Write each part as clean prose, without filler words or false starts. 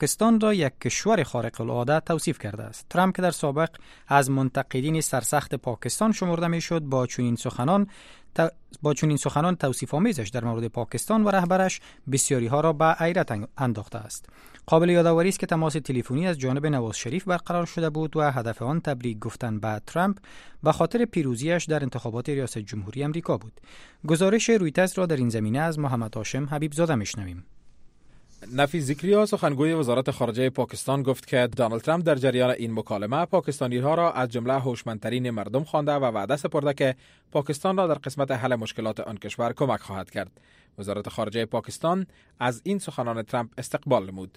پاکستان را یک کشور خارق العاده توصیف کرده است. ترامپ که در سابق از منتقدین سرسخت پاکستان شمرده میشد، با چنین سخنان توصیف آمیزش در مورد پاکستان و رهبرش بسیاری ها را به حیرت انداخته است. قابل یادآوری است که تماس تلفنی از جانب نواز شریف برقرار شده بود و هدف آن تبریک گفتن به ترامپ به خاطر پیروزیش در انتخابات ریاست جمهوری آمریکا بود. گزارش رویترز را در این زمینه از محمد هاشم حبیب زاده میشنویم. نفیس ذکریا سخنگوی وزارت خارجه پاکستان گفت که دونالد ترامپ در جریان این مکالمه پاکستانی‌ها را از جمله هوشمندترین مردم خوانده و وعده سپرده که پاکستان را در قسمت حل مشکلات آن کشور کمک خواهد کرد. وزارت خارجه پاکستان از این سخنان ترامپ استقبال نمود.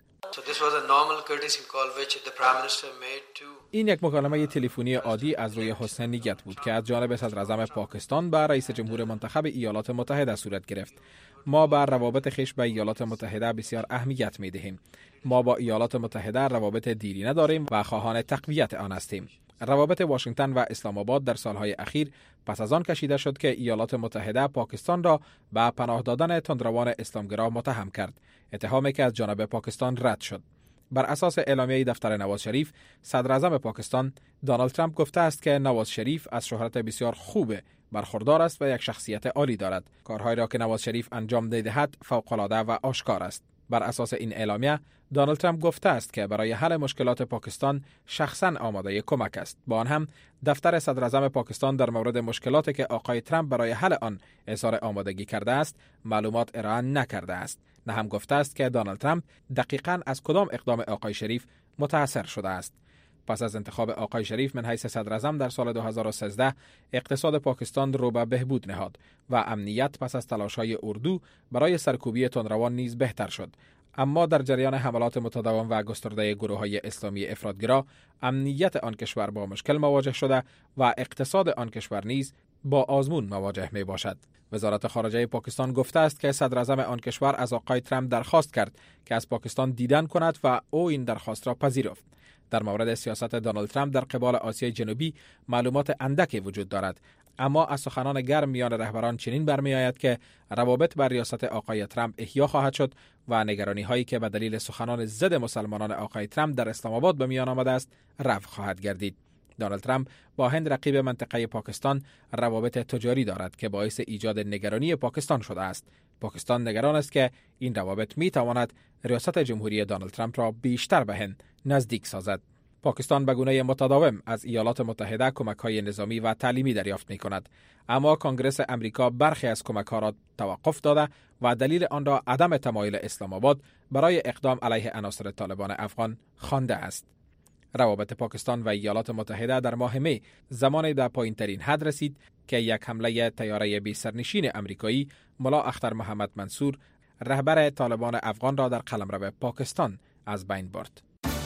این یک مکالمه تلفنی عادی از روی حسن نیت بود که از جانب صدر اعظم پاکستان با رئیس جمهور منتخب ایالات متحده صورت گرفت. ما با روابط خویش با ایالات متحده بسیار اهمیت می دهیم. ما با ایالات متحده روابط دیرینه داریم و خواهان تقویت آن هستیم. روابط واشنگتن و اسلام آباد در سالهای اخیر پس از آن کشیده شد که ایالات متحده پاکستان را به پناه دادن تندروان اسلامگرا متهم کرد، اتهامی که از جانب پاکستان رد شد. بر اساس اعلامیه دفتر نواز شریف، صدر اعظم پاکستان دونالد ترامپ گفته است که نواز شریف از شهرت بسیار خوب برخوردار است و یک شخصیت عالی دارد. کارهایی را که نواز شریف انجام دهد فوق‌العاده و آشکار است. بر اساس این اعلامیه دونالد ترامپ گفته است که برای حل مشکلات پاکستان شخصاً آماده کمک است. با آن هم دفتر صدر اعظم پاکستان در مورد مشکلاتی که آقای ترامپ برای حل آن اظهار آمادگی کرده است معلومات ارائه نکرده است. نه هم گفته است که دونالد ترامپ دقیقاً از کدام اقدام آقای شریف متأثر شده است. پس از انتخاب آقای شریف من حیث صدر اعظم در سال 2013 اقتصاد پاکستان رو به بهبود نهاد و امنیت پس از تلاش‌های اردو برای سرکوبی تندروان نیز بهتر شد. اما در جریان حملات متداوم و گسترده گروه‌های اسلامی افراطگرا امنیت آن کشور با مشکل مواجه شده و اقتصاد آن کشور نیز با آزمون مواجه می باشد. وزارت خارجه پاکستان گفته است که صدر اعظم آن کشور از آقای ترامپ درخواست کرد که از پاکستان دیدن کند و او این درخواست را پذیرفت. در مورد سیاست دونالد ترامپ در قبال آسیای جنوبی معلومات اندکی وجود دارد، اما از سخنان گرم میان رهبران چنین برمیآید که روابط بر ریاست آقای ترامپ احیا خواهد شد و نگرانی هایی که به دلیل سخنان ضد مسلمانان آقای ترامپ در اسلام آباد به میان آمده است رفع خواهد گردید. دونالد ترامپ با هند رقیب منطقه پاکستان روابط تجاری دارد که باعث ایجاد نگرانی پاکستان شده است. پاکستان نگران است که این روابط می تواند ریاست جمهوری دونالد ترامپ را بیشتر به هند نزدیک سازد. پاکستان به گونه متداوم از ایالات متحده کمک‌های نظامی و تعلیمی دریافت می‌کند، اما کنگره امریکا برخی از کمک‌ها را توقف داده و دلیل آن را عدم تمایل اسلام آباد برای اقدام علیه عناصر طالبان افغان خوانده است. روابط پاکستان و ایالات متحده در ماه می زمانی به پایین‌ترین حد رسید که یک حمله طیاره بی سرنشین آمریکایی ملا اختر محمد منصور رهبر طالبان افغان را در قلمرو پاکستان از بین برد.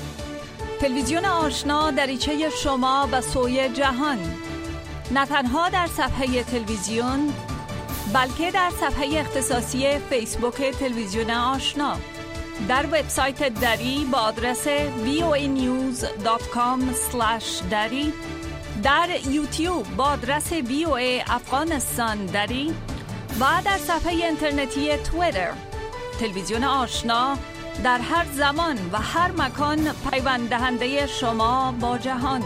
تلویزیون آشنا دریچه شما به سوی جهان، نه تنها در صفحه تلویزیون بلکه در صفحه اختصاصی فیسبوک تلویزیون آشنا، در وبسایت دری با آدرس voanews.com/dari، در یوتیوب با آدرس VOA افغانستان دری و در صفحه اینترنتی توییتر. تلویزیون آشنا در هر زمان و هر مکان پیوند دهنده شما با جهان.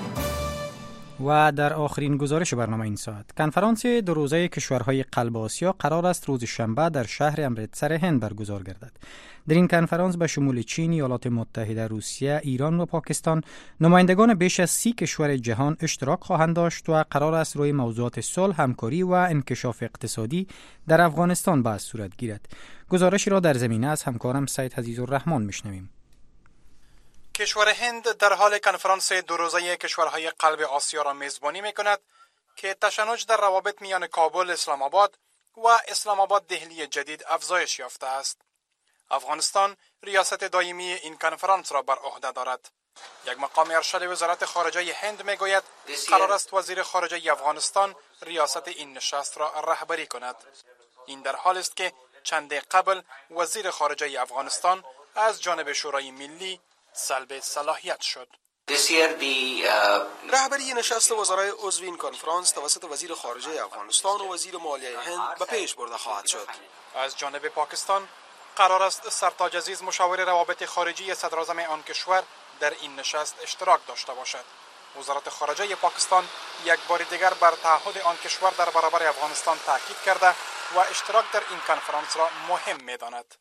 و در آخرین گزارش برنامه این ساعت، کنفرانس دو روزه کشورهای قلب آسیا قرار است روز شنبه در شهر امرتسر هند برگزار گردد. در این کنفرانس به شمول چین، ایالات متحده، روسیه، ایران و پاکستان نمایندگان بیش از 30 کشور جهان اشتراک خواهند داشت و قرار است روی موضوعات صلح، همکاری و انکشاف اقتصادی در افغانستان بحث صورت گیرد. گزارشی را در زمینه از همکارم سید عزیزالرحمن میشنویم. کشور هند در حال کنفرانس دو روزه کشورهای قلب آسیا را میزبانی میکند که تشنج در روابط میان کابل، اسلام آباد و اسلام آباد دهلی جدید افزایش یافته است. افغانستان ریاست دائمی این کنفرانس را بر عهده دارد. یک مقام ارشد وزارت خارجه هند میگوید قرار است وزیر خارجه افغانستان ریاست این نشست را رهبری کند. این در حال است که چند قبل وزیر خارجه افغانستان از جانب شورای ملی سلب صلاحیت شد. رهبری نشست وزرای عضو این کنفرانس توسط وزیر خارجه افغانستان و وزیر مالیه هند به پیش برده خواهد شد. از جانب پاکستان قرار است سرتاج عزیز مشاور روابط خارجی صدراعظم آن کشور در این نشست اشتراک داشته باشد. وزارت خارجه پاکستان یک بار دیگر بر تعهد آن کشور در برابر افغانستان تاکید کرده و اشتراک در این کنفرانس را مهم می‌داند.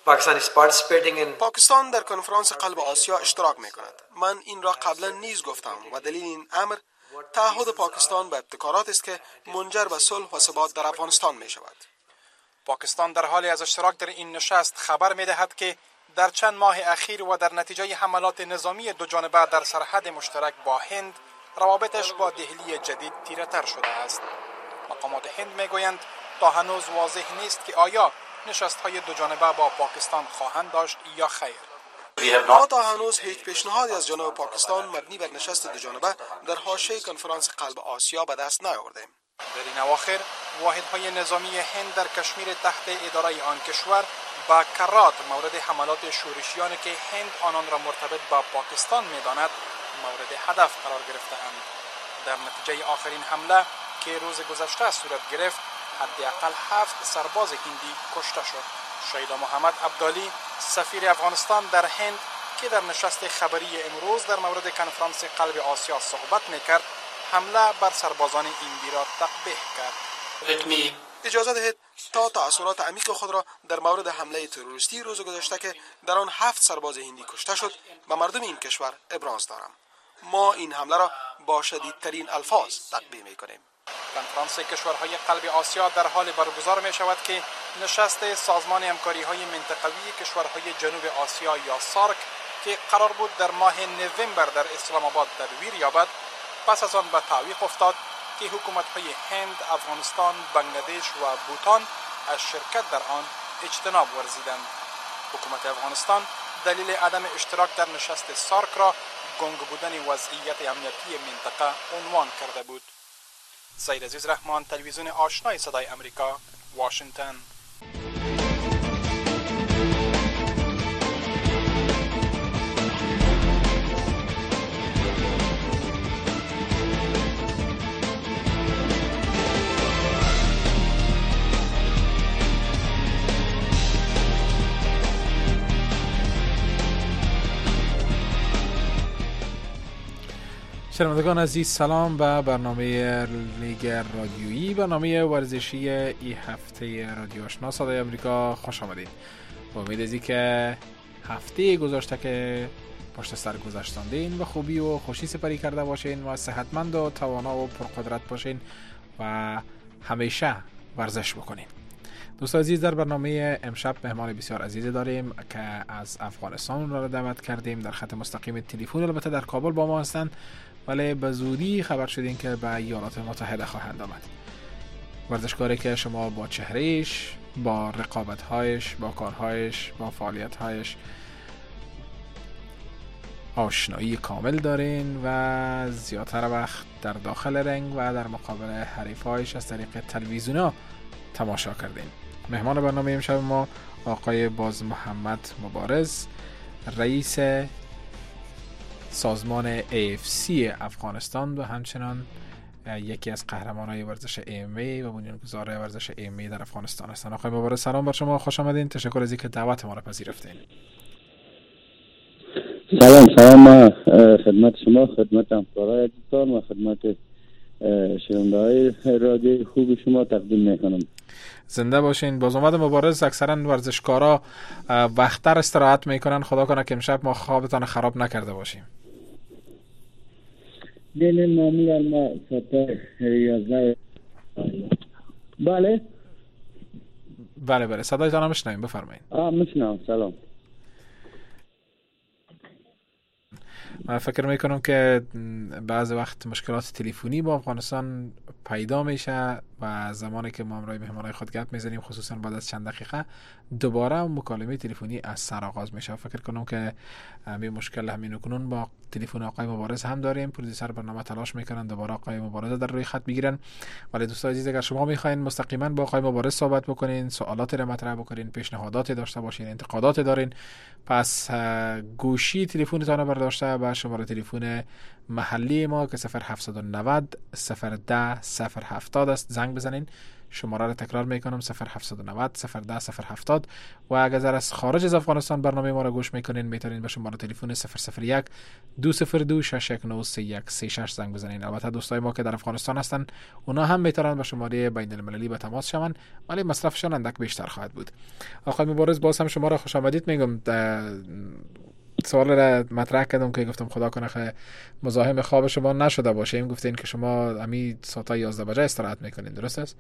پاکستان در کنفرانس قلب آسیا اشتراک می‌کند. من این را قبلا نیز گفتم و دلیل این امر تعهد پاکستان به ابتکارات است که منجر به صلح و ثبات در افغانستان می‌شود. پاکستان در حال از اشتراک در این نشست خبر می‌دهد که در چند ماه اخیر و در نتیجه حملات نظامی دو جانبه در سرحد مشترک با هند، روابطش با دهلی جدید تیره‌تر شده است. مقامات هند میگویند تا هنوز واضح نیست که آیا نشست‌های دو جانبه با پاکستان خواهند داشت یا خیر. ما تا هنوز هیچ پیشنهادی از جانب پاکستان مبنی بر نشست دو جانبه در حاشیه کنفرانس قلب آسیا به دست نیاوردیم. در این اواخر واحدهای نظامی هند در کشمیر تحت اداره آن کشور با کرات مورد حملات شورشیانی که هند آنان را مرتبط با پاکستان می‌داند مورد هدف قرار گرفته‌اند. در نتیجه آخرین حمله که روز گذشته صورت گرفت، حداقل 7 سرباز هندی کشته شد. شیدا محمد عبدالی سفیر افغانستان در هند که در نشست خبری امروز در مورد کنفرانس قلب آسیا صحبت می‌کرد، حمله بر سربازان هندی را تقبیح کرد. اجازه دهید تا تأثیرات عمیق خود را در مورد حمله تروریستی روز گذشته که در آن 7 سرباز هندی کشته شد به مردم این کشور ابراز دارم. ما این حمله را با شدیدترین الفاظ تقبیح می‌کنیم. کنفرانس کشورهای قلب آسیا در حال برگزار می شود که نشست سازمان همکاری‌های منطقوی کشورهای جنوب آسیا یا سارک که قرار بود در ماه نوامبر در اسلام آباد تدویر یابد، پس از آن به تعویق افتاد که حکومت‌های هند، افغانستان، بنگلادش و بوتان از شرکت در آن اجتناب ورزیدند. حکومت افغانستان دلیل عدم اشتراک در نشست سارک را گنگ بودن وضعیت امنیتی منطقه عنوان کرده بود. سید عزیز رحمان، تلویزیون آشنای صدای امریکا، واشنگتن. شنوندگان عزیز، سلام به برنامه لیگ رادیویی، برنامه ورزشی این هفته رادیو آشنا صدای امریکا خوش آمدید. با امید از که هفته گذشته که پشت سر گذاشتاندین و خوبی و خوشی سپری کرده باشین و صحتمند و توانا و پرقدرت باشین و همیشه ورزش بکنین. دوستان عزیز، در برنامه امشب مهمان بسیار عزیز داریم که از افغانستان را دعوت کردیم. در خط مستقیم تلفن البته در کابل با ما هستند، ولی به زودی خبر شدیم که به ایالات متحده خواهند آمد. ورزشکاری که شما با چهرهش، با رقابت‌هایش، با کارهایش، با فعالیت‌هایش آشنایی کامل دارین و زیادتر وقت در داخل رنگ و در مقابل حریفایش از طریق تلویزیونا تماشا کردین. مهمان برنامه امشب ما آقای باز محمد مبارز، رئیس سازمان AFC افغانستان و همچنان یکی از قهرمانای ورزش AMA و بنیانگذار ورزش AMA در افغانستان هستند. آقای مبارز، سلام بر شما، خوش آمدین. تشکر از اینکه دعوت ما را پذیرفتین. سلام خدمت شما، خدمت همکارای عزیزان و خدمت شنونده‌های رادیو خوب شما تقدیم میکنم. زنده باشین. باز اومد مبارز، اکثرا ورزشکارا وقت‌تر استراحت میکنن. خدا کنه که امشب ما خوابتان خراب نکرده باشیم. نه معمولا ما ساعت 11. بله صدایتان هم میشنویم، بفرمایید. میشنوم. سلام. من فکر میکنم که بعض وقت مشکلات تلفنی با افغانستان پیدا میشه و زمانی که ما امروز مهمانای خود گپ میزنیم، خصوصا بعد از چند دقیقه دوباره مکالمه تلفنی از سر آغاز میشه. فکر کنم که همین مشکل همین کنون با تلفن آقای مبارز هم داریم. پرودوسر برنامه تلاش میکنن دوباره آقای مبارز در روی خط بگیرن. ولی دوستان عزیز، اگر شما میخواین مستقیما با آقای مبارز صحبت بکنین، سوالاتی را مطرح بکنین، پیشنهاداتی داشته باشین، انتقاداتی دارین، پس گوشی تلفنتون رو برداشته با شماره تلفن محلی ما که 0790 010 070 است زنگ بزنین. شماره را تکرار میکنم 0790 010 070 و اگر از خارج از افغانستان برنامه ما را گوش میکنین میتونین به شماره تلفن 001 202 619 زنگ بزنین. البته دوستای ما که در افغانستان هستن اونا هم میتونن به شماره بین المللی به تماس شون، ولی مصرفشان اندک بیشتر خواهد بود. آقای مبارز باز هم شما را خوش آمدید میگم. سوال را مطرح کردم که گفتم خدا کنه که مزاحم خواب شما نشده باشه. این گفتین که شما امی ساعت 11 بجه استراحت میکنین، درست است؟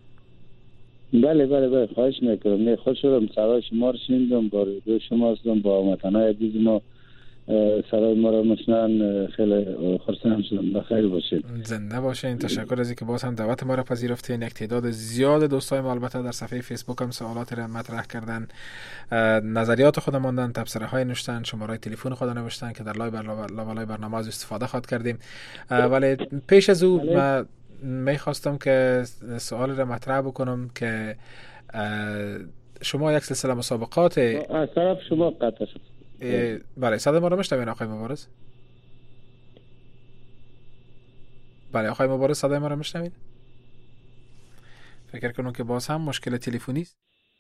بله خواهش میکنم. خوش شدم صدای شما رو شنیدم، با رادیو شما هستم، با هموطنان عزیز ما صدای ما رو میشنن. خیلی خرسند شدم. بخیر باشین، زنده باشین. تشکر از اینکه باز هم دعوت ما را پذیرفتین. یک تعداد زیاد دوستای ما البته در صفحه فیسبوک هم سوالات را مطرح کردن، نظریات خود ماندن، تبصره های نوشتن، شماره تلفن خود نوشتن که در لابلای برنامه از استفاده خواهد کردیم. ولی پیش از او میخواستم که سوال را مطرح بکنم که شما یک سلسله مسابقات از طرف شما قطع شد. بله، صدای ما رو میشنوین آقای مبارز؟ بله آقای مبارز صدای ما رو میشنوین؟ فکر کنم که باز هم مشکل تلفنی است.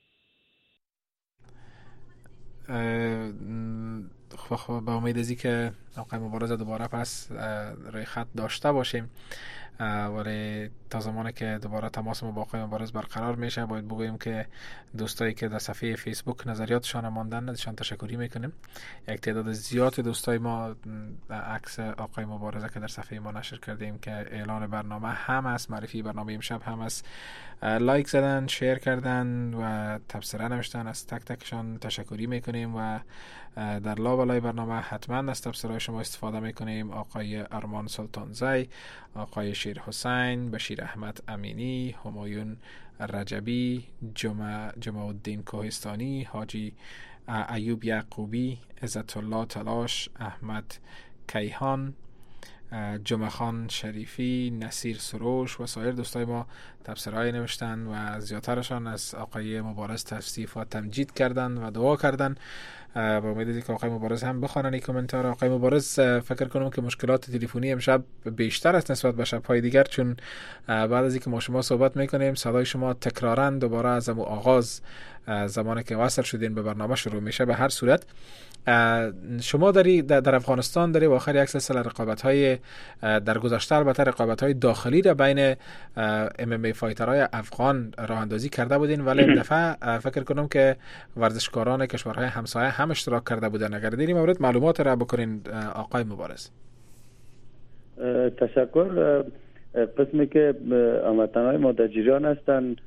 خب با امید ازی که آقای مبارز دوباره پس روی خط داشته باشیم، ولی تا زمانی که دوباره تماس ما با آقای مبارز برقرار میشه باید بگوییم که دوستایی که در صفحه فیسبوک نظریاتشان ماندن ازشان تشکری میکنیم. یک تعداد زیاد دوستای ما عکس آقای مبارز که در صفحه ما نشر کردیم که اعلان برنامه هم است، معرفی برنامه امشب هم است، لایک زدن، شیر کردن و تبصره نوشتن. از تک تکشان تشکری میکنیم و در لابلای برنامه حتما از تبصره شما استفاده میکنیم. آقای ارمان سلطانزی، آقای شیر حسین، بشیر احمد امینی، همایون رجبی، جمع الدین کوهستانی، حاجی ایوب یعقوبی، عزت الله تلاش، احمد کیهان، جمعه خان شریفی، نصیر سروش و سایر دوستای ما تبصره‌ای نوشتن و زیادترشان از آقای مبارز توصیف و تمجید کردن و دعا کردن. با امید که آقای مبارز هم بخوانن این کامنتار. آقای مبارز فکر کنم که مشکلات تلفنی امشب بیشتر است نسبت به شب‌های دیگر، چون بعد از اینکه ما شما صحبت میکنیم صدای شما تکرارا دوباره از آغاز زمانی که وصل شدین به برنامه شروع میشه. به هر صورت شما در افغانستان داری و آخر یک سلسله رقابت‌های در گذشته البته رقابت‌های داخلی را بین MMA فایترهای افغان راه اندازی کرده بودین، ولی این دفعه فکر کنم که ورزشکاران کشورهای همسایه هم اشتراک کرده بودن. اگر در این مورد معلومات را بکنین آقای مبارز. تشکر. قسمی که هموطنان ما در جریان هستند،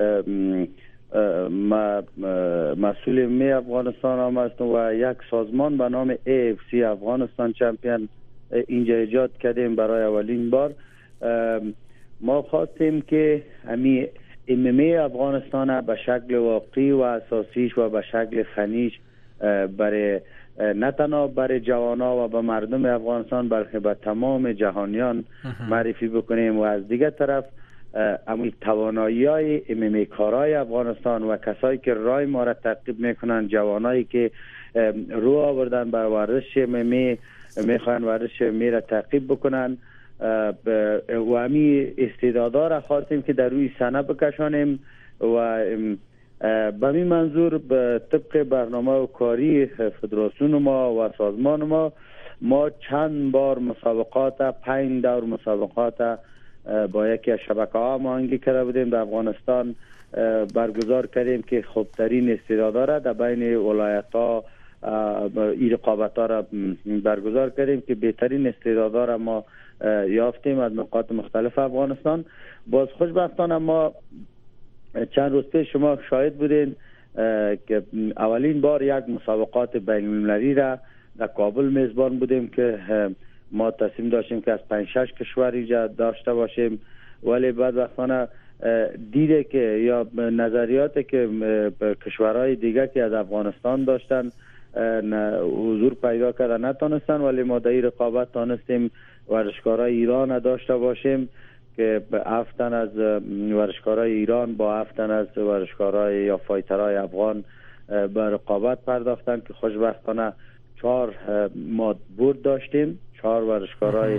مسئول می افغانستان هم هستم و یک سازمان به نام AFC افغانستان چمپیون اینجا ایجاد کردیم برای اولین بار. ما خواستیم که همی MMA افغانستان به شکل واقعی و اساسیش و به شکل فنیش برای نه تنها برای جوانا و به مردم افغانستان بلکه به تمام جهانیان معرفی بکنیم و از دیگه طرف اما توانایی‌های MMA کارای افغانستان و کسایی که رای ما را تعقیب میکنن، جوانایی که رو آوردن بر ورزش MMA میخوان ورزش MMA را تعقیب بکنن و همی استعدادا را خواستیم که در روی صحنه بکشانیم و به این منظور به طبق برنامه و کاری فدراسیون ما و سازمان ما چند بار مسابقات 5 دور مسابقات با یکی از شبکه‌ها هماهنگی کرده بودیم در افغانستان برگزار کردیم که خوبترین استعدادا را در بین ولایت‌ها این رقابت‌ها را برگزار کردیم که بهترین استعدادا را ما یافتیم از نقاط مختلف افغانستان. باز خوشبختانه ما چند روز پیش شما شاهد بودین که اولین بار یک مسابقات بین‌المللی را در کابل میزبان بودیم که ما تصمیم داشتیم که از 5-6 کشور ایجاد داشته باشیم، ولی بدبختانه دیده که یا نظریاتی که کشورهای دیگه که از افغانستان داشتن حضور پیدا کرده نتونستن، ولی ما در این رقابت تانستیم ورزشکارای ایران داشته باشیم که 7 تن از ورزشکارای ایران با 7 تن از ورزشکارای یا فایترهای افغان به رقابت پرداختن که خوشبختانه 4 ما برد داشتیم. 4 ورزشکارای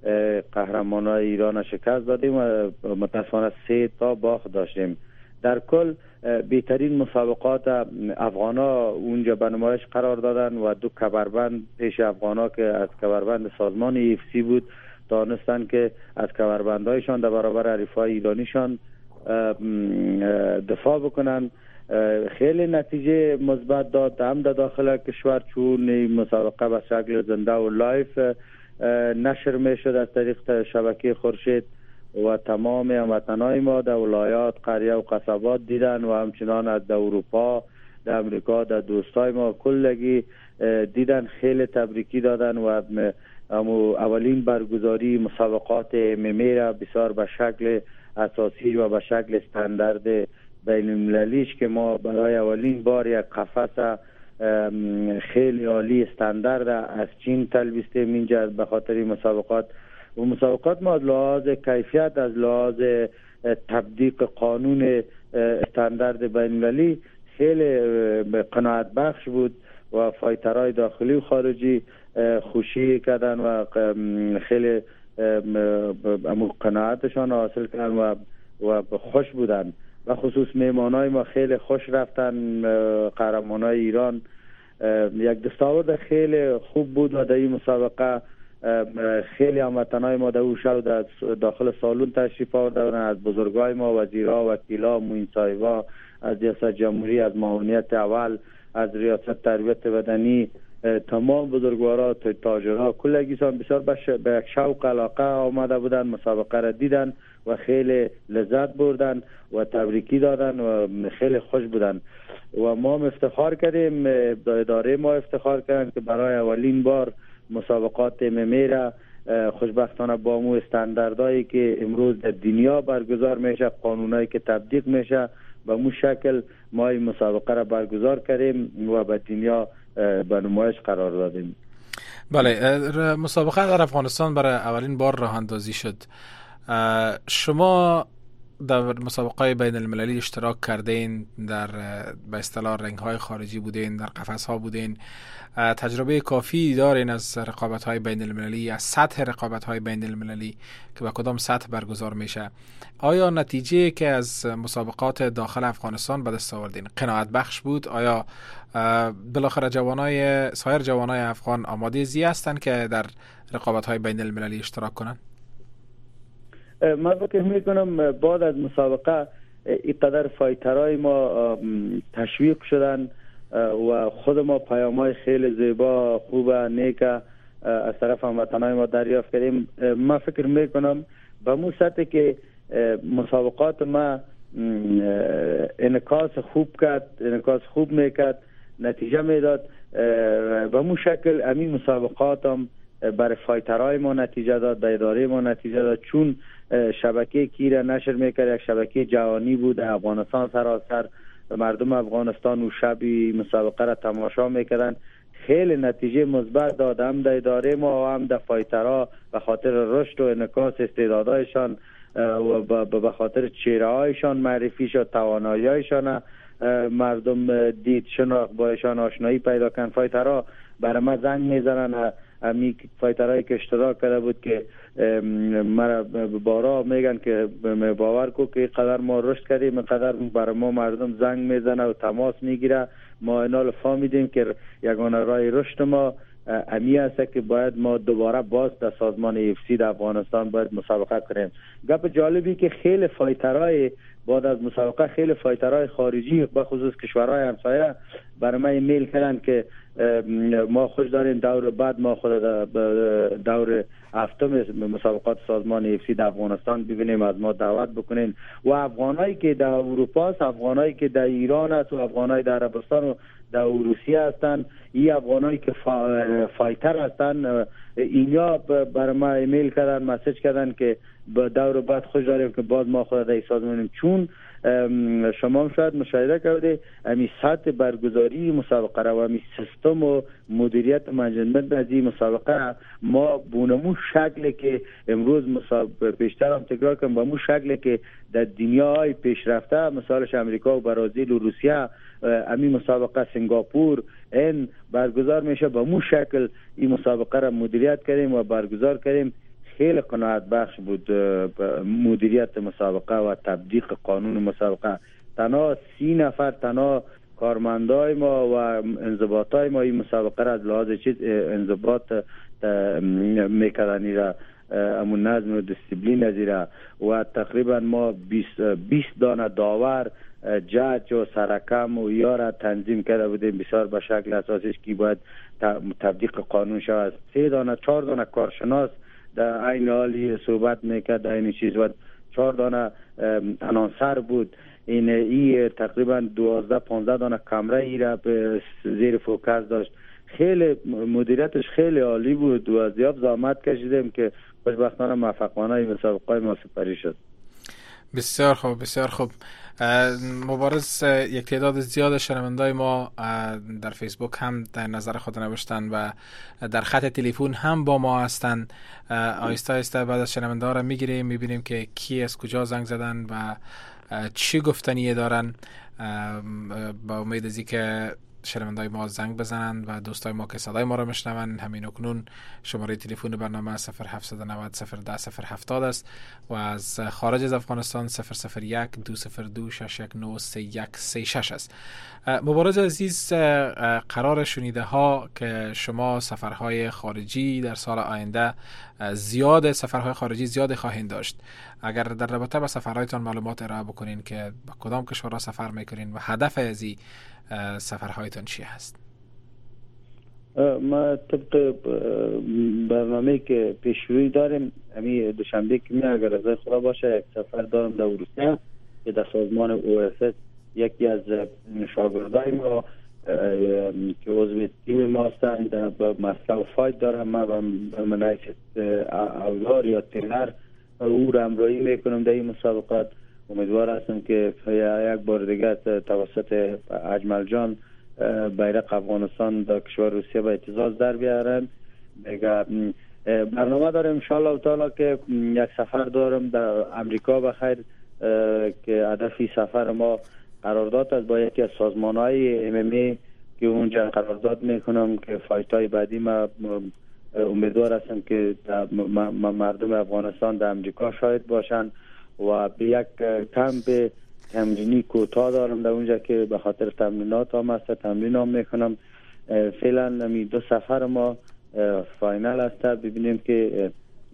قهرمانای ایران شکست دادیم و متاسفانه 3 تا باخت داشتیم. در کل بهترین مسابقات افغانا اونجا به نمایش قرار دادن و 2 کمربند پیش افغانا که از کمربند سازمان EFC بود دانستن که از کمربندهایشان در برابر حریفای ایرانیشان دفاع بکنن. خیلی نتیجه مثبت داد هم در داخل کشور، چون مسابقه به شکل زنده و لایف نشر می شد از طریق شبکه خورشید و تمام هموطنان ما در ولایات، قریه و قصبات دیدن و همچنان از اروپا، در امریکا، در دوستای ما کلگی دیدن، خیلی تبریکی دادن و اولین برگزاری مسابقات MMA را بسیار به شکل اساسی و به شکل استاندارد بین المللیش که ما برای اولین بار یک قفس خیلی عالی استاندارد از چین تلبیستیم اینجا به خاطر مسابقات. و مسابقات ما از لحاظ کیفیت، از لحاظ تطبیق قانون استاندارد بین المللی خیلی قناعت بخش بود و فایترهای داخلی و خارجی خوشی کردن و خیلی قناعتشان حاصل کردن و خوش بودن. و خصوص میمانای ما خیلی خوش رفتن. قهرمانای ایران یک دستاورد خیلی خوب بود و در این مسابقه خیلی هموطنای ما در او شب داخل سالن تشریف آوردن، از بزرگای ما، وزیرها، وکیلا، معین صاحبا، از ریاست جمهوری، از معاونیت اول، از ریاست تربیت بدنی، تمام بزرگوارا، تاجرها کلگیشان بسیار به یک شوق علاقه آمده بودن، مسابقه را دیدن و خیلی لذت بردن و تبریکی دادن و خیلی خوش بودن. و ما افتخار کردیم، اداره ما افتخار کردن که برای اولین بار مسابقات MMA را خوشبختانه با مو استانداردهایی که امروز در دنیا برگزار میشه، قانونایی که تطبیق میشه، به مو شکل ما این مسابقه را برگزار کردیم و به دنیا به نمایش قرار دادیم. بله، مسابقه در افغانستان برای اولین بار راه اندازی شد. شما در مسابقه بین المللی اشتراک کردین، در به اصطلاح رنگ‌های خارجی بودین، در قفس‌ها بودین، تجربه کافی دارین از رقابت‌های بین المللی، از سطح رقابت‌های بین المللی که به کدام سطح برگزار میشه. آیا نتیجه که از مسابقات داخل افغانستان به دست آوردین قناعت بخش بود؟ آیا بالاخره سایر جوانای افغان آماده زی هستند که در رقابت‌های بین المللی اشتراک کنند؟ من فکر میکنم بعد از مسابقه اینقدر فایترهای ما تشویق شدن و خود ما پیام‌های خیلی زیبا، خوب، نیک از طرف هموطنان ما دریافت کردیم. من فکر میکنم به مو سطحی که مسابقات ما انعکاس خوب میکرد، نتیجه میداد، به مو شکل همین مسابقات هم برای فایترهای ما نتیجه داد، به اداره ما نتیجه داد، چون شبکه کی را نشر میکرد، یک شبکه جهانی بود. افغانستان سراسر مردم افغانستان و شبی مسابقه را تماشا میکردن. خیلی نتیجه مثبت داد، هم در اداره ما و هم در فایترها، به خاطر رشد و انعکاس استعدادهایشان و به خاطر چهره‌هایشان معرفی شد، توانایی‌هایشان مردم دید، شناخت، با ایشان آشنایی پیدا کردن. فایترها برای ما زنگ میزنن، همین فایترهایی که اشتراک کرده بود که مرا بارا میگن که باور کو که قدر ما رشد کردیم، قدر برای ما مردم زنگ میزنه و تماس میگیره. ما اینال فهمیدیم که یگانه راه رشد ما امی است که باید ما دوباره باز در سازمان EFC در افغانستان باید مسابقه کنیم. گپ جالبی که خیلی فایترهای بعد از مسابقه، خیلی فایترهای خارجی به خصوص کشورهای همسایه برای ما ایمیل کردن که ما خوش داریم دور بعد ما خود دور هفتم مسابقات سازمان EFC در افغانستان ببینیم، از ما دعوت بکنین. و افغانایی که در اروپا است، افغانایی که در ایران است و افغانایی در عربستان و در روسیه هستند، این افغانایی که فایتر هستند، اینا برای ما ایمیل کردن، مسیج کردن که با دور بعد خوش داریم که باز ما خود در سازمان، چون شما شاید مشاهده کرده امی سطح برگزاری مسابقه را و امی سیستم و مدیریت منیجمنت از این مسابقه ما بونمو شکلی که امروز پیشتر هم تکرار کنم، با مو شکلی که در دنیای پیشرفته مثالش امریکا و برزیل و روسیه امی مسابقه سنگاپور این برگزار میشه، با مو شکل این مسابقه را مدیریت کردیم و برگزار کردیم. خیلی قناعت بخش بود. مدیریت مسابقه و تطبیق قانون مسابقه، تنها 30 نفر تنها کارمندای ما و انضباطای ما این مسابقه را از لحاظ چیز انضباط میکردن را امون نظم و دیسیپلین ازیره و تقریبا ما 20 دانه داور جج و سرکم و یارا تنظیم کرده بودیم بسیار به شکل اساسیش که باید تطبیق قانون شود. 3 دانه 4 دانه کارشناس در این حالی صحبت میکرد، این چیز بود. 4 دانه انانسر بود. این تقریبا 12-15 دانه کامره ای را به زیر فوکس داشت. خیلی مدیریتش خیلی عالی بود و زیاد زحمت کشیدیم که خوشبختانه موفقانه مسابقه ما سپری شد. بسیار خوب، بسیار خوب. مبارز یک تعداد زیاد شنوندای ما در فیسبوک هم در نظر خود نوشتن و در خط تلفن هم با ما هستن. آیسته آیسته بعد از شنونده ها را میگیریم، میبینیم که کی از کجا زنگ زدن و چی گفتنی دارن. با امید از اینکه شنوندای ما زنگ بزنند و دوستای ما که صدای ما را میشنون، همین اکنون شماره تلفن برنامه 0790 010 070 است و از خارج از افغانستان 001 202 619 3136 است. مبارز عزیز، قرار شنیده ها که شما سفرهای خارجی در سال آینده سفرهای خارجی زیاد خواهید داشت. اگر در رابطه با سفرهایتان معلومات ارائه بکنین که به کدام کشورها سفر میکنین و هدف از این سفرهایتان چی هست؟ ما طبق برنامه که پیشروی داریم، همین دوشنبه که اگر از خدا باشه یک سفر دارم در روسیه که در سازمان OSS یکی از شاگردای ما که عضو تیم ما هستند در مسکو فایت دارم. من به منایت اولار یا ترنر او را همراهی میکنم در این مسابقات. امیدوار هستم که یک بار دیگر توسط اجمل جان بیرق افغانستان در کشور روسیه به اعتزاز در بیارن. برنامه دارم انشاءالله تعالی که یک سفر دارم در امریکا بخیر که هدفی سفر ما قرارداد است با یکی از سازمان‌های MMA که اونجا قرارداد میکنم که فایت‌های بعدی ما امیدوار هستم که مردم افغانستان در امریکا شاهد باشن و به یک کمپ تمرینی کوتاه دارم در اونجا که به خاطر تمرینات هم است، تمرین هم میکنم. فعلا می 2 سفر ما فاینال است، ببینیم که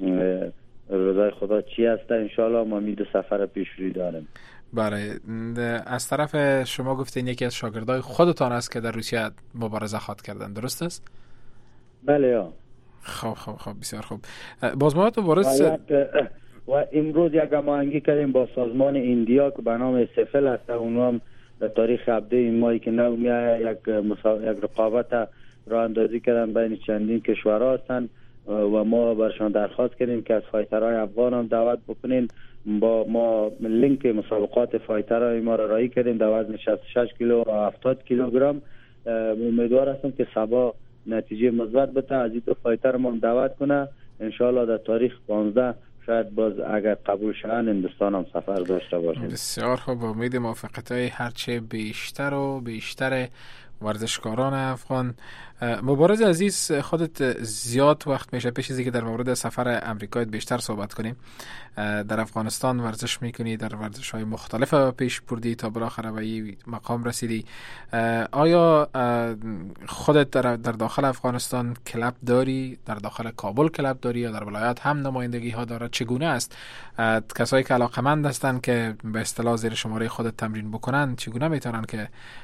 رضای خدا چی است. انشالله ما می 2 سفر پیشروی داریم. برای از طرف شما گفتین یکی از شاگردای خودتان است که در روسیه مبارزه خواهد کردن، درست است؟ بله یا. خب بسیار خوب. باز ما تو مبارز و امروز یک هماهنگی کردیم با سازمان ایندیا که به نام سفل است. اونها هم در تاریخ هفته این ماهی که نو میاد یک رقابت راه اندازی کردن بین چندین کشورها هستند و ما برشان درخواست کردیم که از فایترهای افغان هم دعوت بکنین. با ما لینک مسابقات فایترهای ما را رایی کردیم در وزن 66 کیلو و 70 کیلوگرم. امیدوار هستم که صبا نتیجه مثبت بده، از این 2 فایتر ما دعوت کنه. انشالله در تاریخ 15 شاید باز اگر قبول شدن هندوستان هم سفر داشته باشیم. بسیار خوب. امید موفقیت‌های هرچه بیشتر و بیشتر ورزشکاران افغان. مبارز عزیز، خودت زیاد وقت میشه پیش از که در مورد سفر امریکا بیشتر صحبت کنیم. در افغانستان ورزش میکنی، در ورزش‌های مختلف پیش بردی تا بالاخره به این مقام رسیدی. آیا خودت در داخل افغانستان کلب داری، در داخل کابل کلب داری یا در ولایات هم نمایندگی ها داره؟ چگونه است؟ کسایی که علاقمند هستند که به اصطلاح زیر شماره خودت تمرین بکنن چگونه میتونن که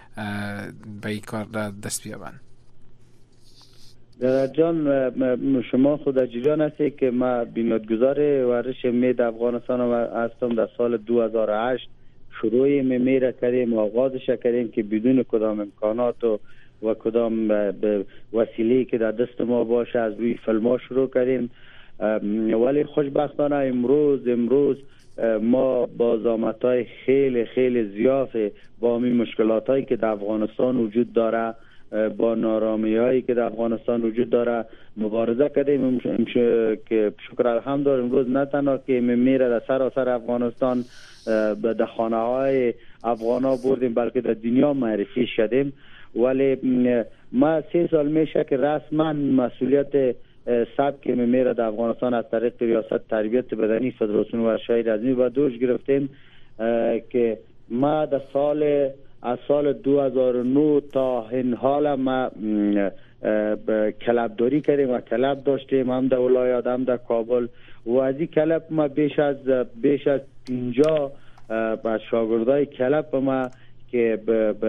به این کار دست بیابند؟ جان، شما خود اجران هستی که ما بنیادگذار ورزش مید افغانستان هستم. در سال 2008 شروع MMA را کردیم و آغازش کردیم که بدون کدام امکانات و کدام وسیله‌ای که در دست ما باشه از روی فیلم‌ها شروع کردیم. ولی خوشبختانه امروز ما با زحمت‌های خیلی خیلی زیاد با همین مشکلاتایی که در افغانستان وجود داره، با نارامی‌هایی که در افغانستان وجود داره مبارزه کردیم که شکر الحمدلله امروز نه تنها که میره در سراسر افغانستان به خانه‌های افغانا بردیم بلکه در دنیا معرفی شدیم. ولی ما 3 سال میشه که رسما مسئولیت سبک MMA را در افغانستان از طریق ریاست تربیت بدنی فدراسیون ورزش‌های رزمی و دوش گرفتیم که ما از سال 2009 تا این حال ما کلب داری کردیم و کلب داشتیم هم در ولایات هم در کابل و از این کلب ما بیش از 50 شاگردای کلب ما که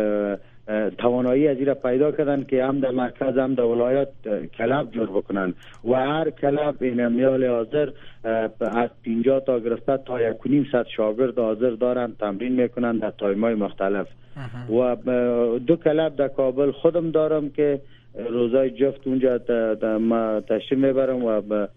توانایی از این را پیدا کردن که هم در مرکز هم در ولایات کلب جور بکنن و هر کلب این امیال حاضر از 50 تا گرفته تا 1.5 شاگرد حاضر دارن تمرین میکنن در تایم‌های مختلف و 2 کلب در کابل خودم دارم که روزای جفت اونجا ما تشریف میبرم و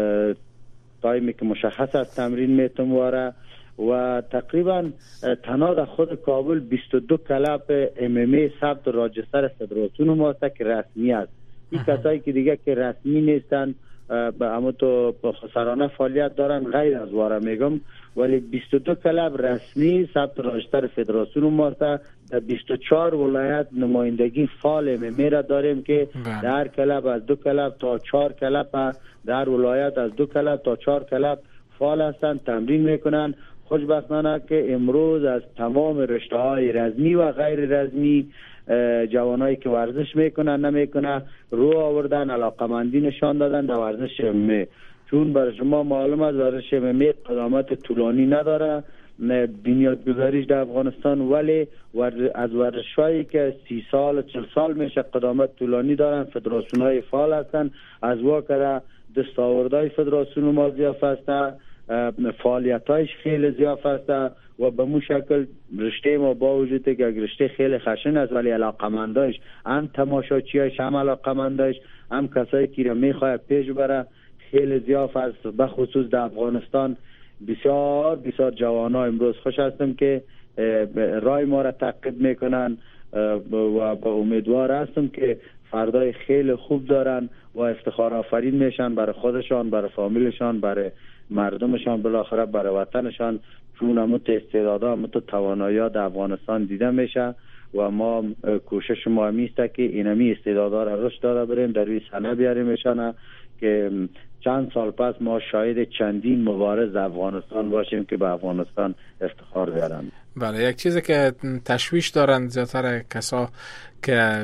تایمی که مشخص است تمرین میتم و تقریبا تنها در خود کابل 22 کلب MMA ثبت راجستر فدراسیون ماست که رسمی است. این کسایی که دیگه که رسمی نیستن اما تو خسرانه فعالیت دارن غیر از واره میگم ولی 22 کلب رسمی ثبت راجستر فدراسیون ماست. در 24 ولایت نمایندگی فعال MMA را داریم که در کلب از 2 کلب تا 4 کلب در ولایت از 2 کلب تا 4 کلب فعال هستند تمرین میکنن. خوشبختانه که امروز از تمام رشته‌های رزمی و غیر رزمی جوانایی که ورزش میکنن نمیکنن رو آوردن علاقمندی نشان دادن در ورزش MMA چون برای شما معلوم است ورزش MMA قدامت طولانی نداره بنیادگذاریش در افغانستان ولی از ورزش‌هایی که 30 سال 40 سال میشه قدامت طولانی دارن فدراسیون‌های فعال هستن از واقع دستاوردهای فدراسیون ما زیاد است فعالیتایش خیلی زیاد است و به مو شکل رشته ما با وجود که رشته خیلی خشن است ولی علاقمندایش هم تماشاچیایش هم علاقمندایش هم کسایی که را میخواد پیش بره خیلی زیاد است به خصوص در افغانستان بسیار بسیار جوانا امروز خوش هستم که رای ما را تعقیب میکنن و با امیدوار هستم که فردای خیلی خوب دارن و افتخار آفرین میشن برای خودشان برای فامیلشان برای مردمشان بالاخره برای وطنشان چون همت استعدادا همت توانایی در افغانستان دیده میشه و ما کوشش ما همیست که اینمی استعدادا را رشد داده بریم در روی صحنه بیاریمشان که چند سال پس ما شاهد چندین مبارز افغانستان باشیم که به افغانستان افتخار بیارن. بله یک چیزی که تشویش دارن زیادتر کسا که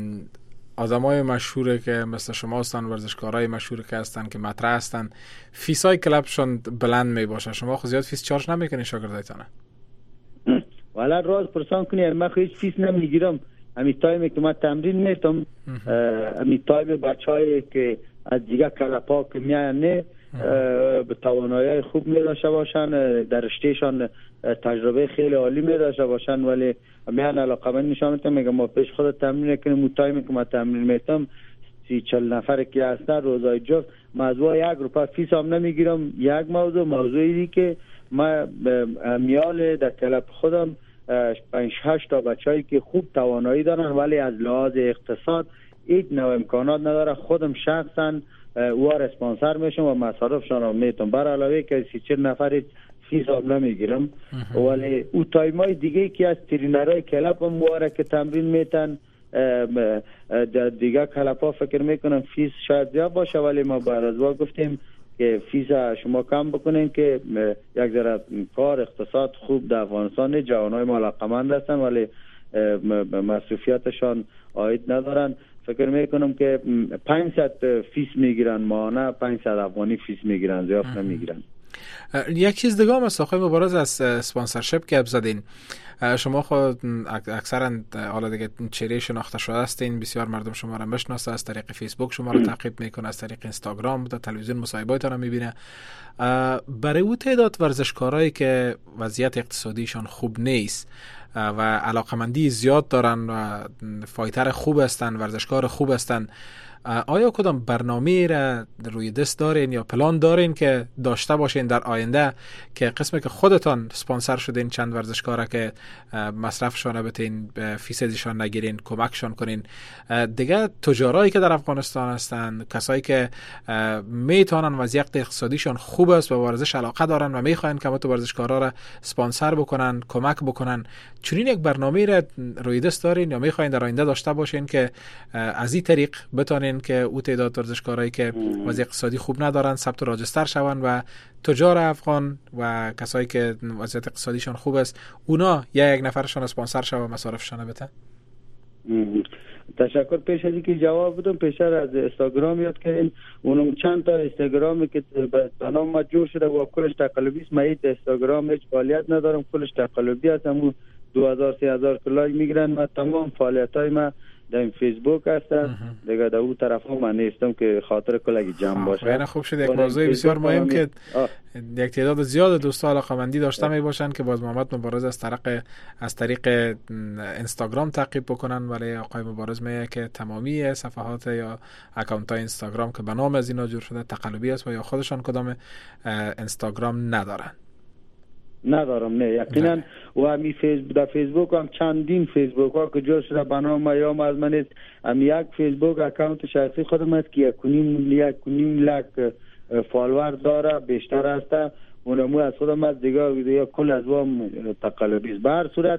آدمای مشهوره که مثل شما هستن ورزشکارای مشهور که هستن که مطرح هستن فیسای کلبشون بلند می باشه شما خود زیاد فیس چارج نمیکنین شاگردایتانه؟ والا راز پرسان کنی من خود هیچ فیس نمیگیرم همین تایمی که من تمرین میتم همین تایم بچه‌ای که از دیگه کلپا که میان نه به توانایی خوب می داشته باشن در رشتهشان تجربه خیلی عالی می داشته باشن ولی میان علاقمند نشان میدم میگم ما پیش خود تمرین کنیم تایمی که ما تمرین میتم 30-40 نفر که هستن روزای جفت موضوع یک روپا فیس هم نمیگیرم یک موضوعی که ما میال در کلب خودم 5-8 تا بچه‌ای که خوب توانایی دارن ولی از لحاظ اقتصاد هیچ نوع امکانات نداره خودم شخصا او اسپانسر میشم و مصارفشان رو میتونم بر علاوه که 30-40 نفر فیس هم نمیگیرم ولی او تایمای دیگه که از ترینرهای کلب هم که تمرین میتن دیگه کلب ها فکر میکنم فیس شاید زیاد باشه ولی ما بعد از گفتیم که فیس شما کم بکنین که یک ذره کار اقتصاد خوب در افغانستان جوانای ما علاقمند هستن ولی مصرفیاتشان عاید ندارن فکر میکنم که 500 فیس میگیرن ماهانه 500 افغانی فیس میگیرن زیاد نمیگیرن. یک چیز دیگه هم است آقای مبارز از اسپانسرشپ که زدین شما خود اکثرا حالا دیگه چهره شناخته شده هستین بسیار مردم شما را میشناسه از طریق فیسبوک شما را تعقیب میکنه از طریق اینستاگرام در تلویزیون مصاحبه‌هایتان را میبینه برای او تعداد ورزشکارایی که وضعیت اقتصادیشان خوب نیست و علاقمندی زیاد دارن و فایتر خوب هستن ورزشکار خوب هستن آیا کدام برنامه را روی دست دارین یا پلان دارین که داشته باشین در آینده که قسمی که خودتان سپانسر شدین چند ورزشکاره که مصرفشان بتین فیصدیشان نگیرین کمکشان کنین دیگه تجارایی که در افغانستان هستن کسایی که میتونن وضعیت اقتصادیشان خوب است و ورزش علاقه دارن و میخواین که تو ورزشکارا را سپانسر بکنن کمک بکنن چنین یک برنامه را روی دست دارین یا میخواین در آینده داشته باشین که از این طریق بتونین میکنین که او تعداد ورزشکارایی که وضع اقتصادی خوب ندارن ثبت و راجستر شون و تجار افغان و کسایی که وضعیت اقتصادیشان خوب است اونا یک نفرشان اسپانسر شون و مصارفشان بده؟ تشکر. پیش از اینکه جواب بدم پیشتر از اینستاگرام یاد کردین. اونم چند تا اینستاگرامی که به نام ما جور شده و کلش تقلبی است. من اینستاگرام هیچ فعالیت ندارم، کلش تقلبی است. همون 2000-3000 کلای میگیرن. من تمام فعالیتای ما در فیسبوک هستن دیگه، در اون طرف هم من نیستم که خاطر کلگی جمع باشه. خیلی خوب شد. یک موضوع بسیار مهم که یک تعداد زیاد دوستا علاقه‌مندی داشته می باشن که باز محمد مبارز از طریق اینستاگرام تعقیب بکنن، ولی آقای مبارز میگه که تمامی صفحات یا اکانت های اینستاگرام که به نام از اینا جور شده تقلبی است و یا خودشان کدام اینستاگرام ندارن. ندارم نه یقینا. و همی در فیسبوک هم چندین فیسبوک ها که جور شده به نام یا از من است. هم یک فیسبوک اکانت شخصی خودم است که 1.5 لک فالوور داره، بیشتر است. اونمو از خودم است دیگه کل از وام تقلبی است. به هر صورت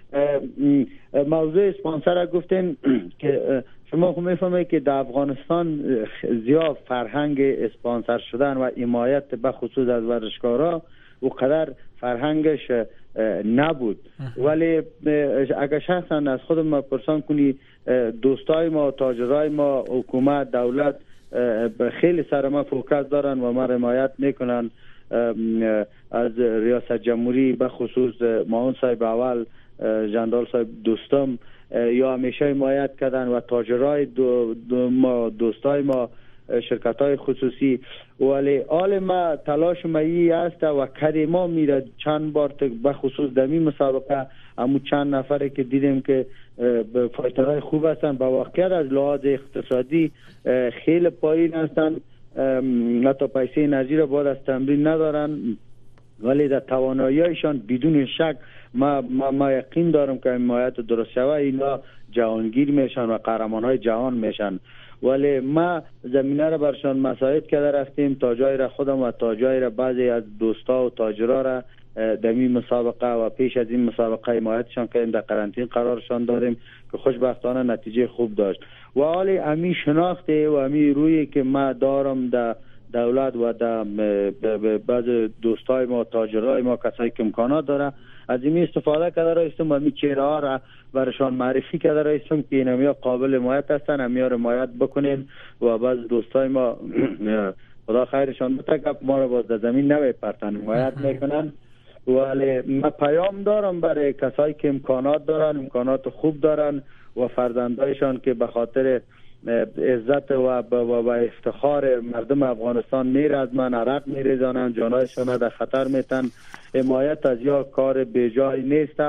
موضوع اسپانسر گفتین که شما خب میفهمید که در افغانستان زیاد فرهنگ اسپانسر شدن و حمایت به خصوص از ورزشکارا و قدر فرهنگش نبود. ولی اگر شخصا از خودم پرسان کنی دوستای ما، تاجرای ما، حکومت، دولت خیلی سر ما فوکس دارن و ما حمایت میکنن. از ریاست جمهوری به خصوص معاون صاحب اول جنرال صاحب دوستم یا همیشه حمایت کردن و تاجرای ما، دوستای ما، شرکت‌های خصوصی. ولی آل ما تلاش مایی است و کریما میره چند بار به خصوص در این مسابقه همون چند نفره که دیدیم که فایترهای خوب هستن با واقعیت از لحاظ اقتصادی خیلی پایین هستن، حتی پیسه انرژی را باید از تمرین ندارن، ولی در تواناییشان بدون شک ما یقین دارم که حمایت درست شوه اینا جهانگیر میشن و قهرمان‌های جهان میشن. ولی ما زمینه را برشان مساعد کرده رفتیم تا جای را خودم و تا جای را بعضی از دوستا و تاجرها را در این مسابقه و پیش از این مسابقه حمایتشان کردیم، در قرنطینه قرارشان دادیم که خوشبختانه نتیجه خوب داشت. و حالی امی شناخته و امی روی که ما دارم در دولت و در بعض دوستای ما، تاجرای ما، کسایی که امکانات داره از این استفاده کرده رایستم و امی چهره ها را برشان معرفی کرده رایستم که اینمیا قابل حمایت هستن، همیا رو حمایت بکنین و بعض دوستای ما خدا خیرشان بده ما رو باز در زمین نمیپرتن حمایت میکنن. ولی من پیام دارم برای کسایی که امکانات دارن، امکانات خوب دارن و فرزندایشان که به خاطر عزت و افتخار مردم افغانستان میره از من عرق میریزانن، جانایشان در خطر میتن. حمایت از یا کار بیجای نیست.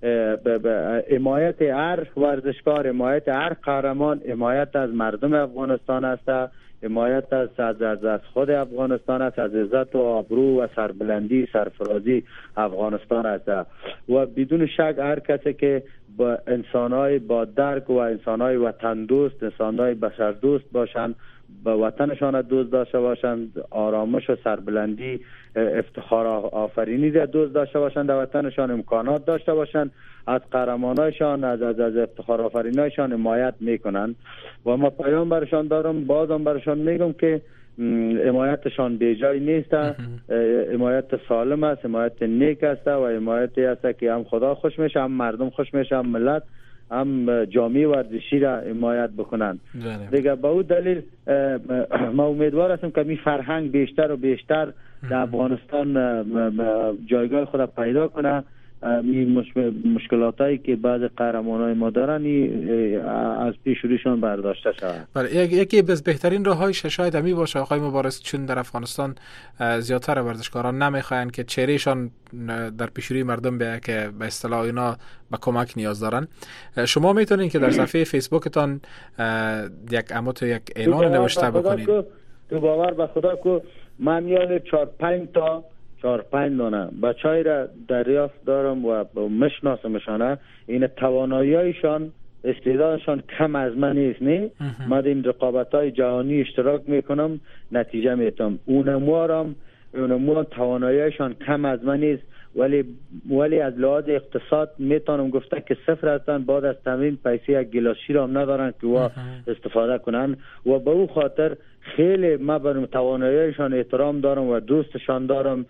حمایت هر ورزشکار، حمایت هر قهرمان، حمایت از مردم افغانستان است، حمایت از خود افغانستان است، از عزت و آبرو و سربلندی سرفرازی افغانستان است. و بدون شک هر کسی که با انسانای با درک و انسانای وطن دوست، انسانای بشر دوست باشند، به وطنشان دوست داشته باشند، آرامش و سربلندی، افتخار آفرینی دوست داشته باشند، در وطنشان امکانات داشته باشند، از قهرمانایشان، از افتخار آفرینایشان حمایت میکنند. و ما پیام برشان دارم، بازم برشان میگم که حمایتشان بیجای نیست، حمایت سالم است، حمایت نیک است و حمایتی است که هم خدا خوش میشه، هم مردم خوش میشه، هم ملت، هم جامعه ورزشی را حمایت بکنند. دیگه به اون دلیل ما امیدوار هستم که می فرهنگ بیشتر و بیشتر در افغانستان جایگاه خود پیدا کنه. مشکلاتایی که بعض قهرمانای ما دارن از پیش رویشون برداشته شود. بله، یکی از بهترین راههای شاید همی باشه آقای مبارز، چون در افغانستان زیادتر ورزشکاران نمیخواین که چهرهشان در پیش روی مردم بیاد که به اصطلاح اینا به کمک نیاز دارن. شما میتونین که در صفحه فیسبوکتان یک اعلان نوشته بکنین. تو باور به خدا که من میاد 4-5 دانه بچه‌ای را دریافت دارم و میشناسمشان. این توانایی‌هایشان، استعدادشان کم از من نیست. نه من این رقابت‌های جهانی اشتراک میکنم، نتیجه میتم. اونمو توانایی‌هایشان کم از من نیست ولی از لحاظ اقتصاد میتونم گفته که صفر هستند. بعد از تمرین پیسه یک گلاس شیر هم ندارن که وا استفاده کنن و به او خاطر خیلی ما بر تواناییشان احترام دارم و دوستشان دارم.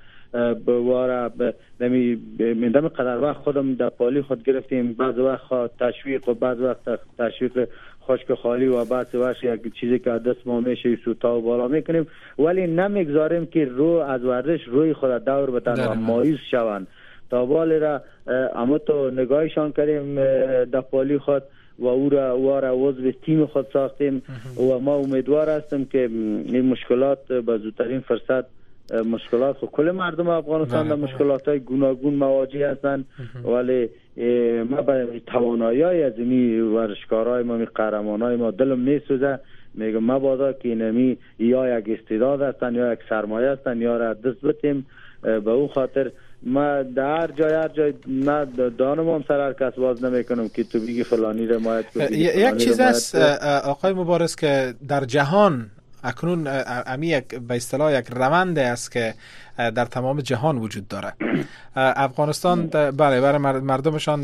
من قدر وقت خودم در پالی خود گرفتیم، بعض وقت تشویق و بعض وقت تشویق خشک خالی و بعض وقت یک چیزی که دست ما میشه سوتا و بالا میکنیم، ولی نمیگذاریم که رو از ورزش روی خود دور بتن و مایوس شوند. تا بالی را اما تو نگاهشان کردیم در پالی خود و او را عضو تیم خود ساختیم و ما امیدوار هستیم که این مشکلات به زودترین فرصت مشکلات خب کل مردم افغانستان در مشکلات‌های گوناگون مواجه هستند، ولی ما به توانایی از این ورزشکارای ما، قهرمانای ما دلم میسوزه. میگم مبادا که اینمی یا یک استعداد هستن یا یک سرمایه هستن یا را دست بتیم. به اون خاطر ما در هر جای ما دانم هم سر هر کس باز نمیکنم که تو بگی فلانی رو ماید. یک چیز است آقای مبارز که در جهان اکنون امی یک به اصطلاح یک روند است که در تمام جهان وجود داره. افغانستان بله مردمشان